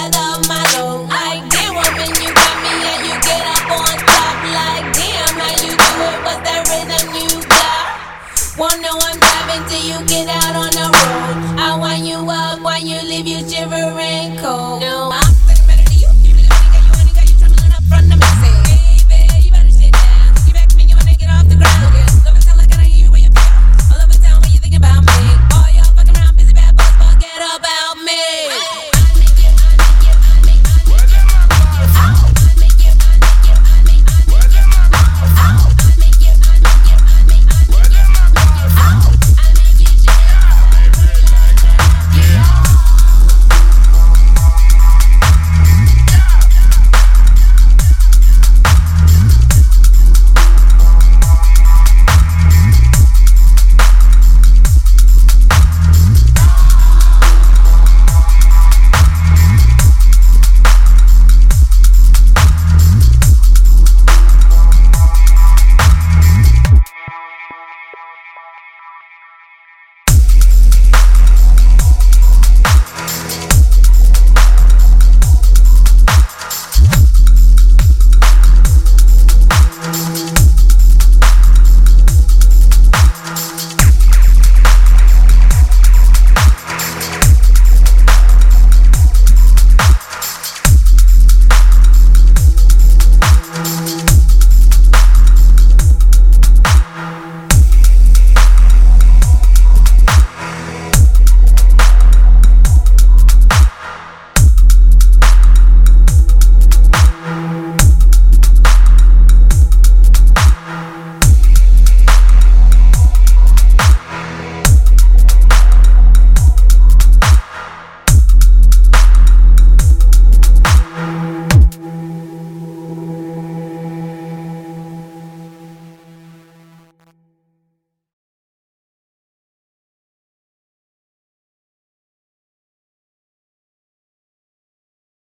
side of my load. Like damn woman, you got me and you get up on top. Like damn, how you do it? What's that rhythm you got? Won't know I'm driving till you get out on the road. I wind you up while you leave you shivering cold.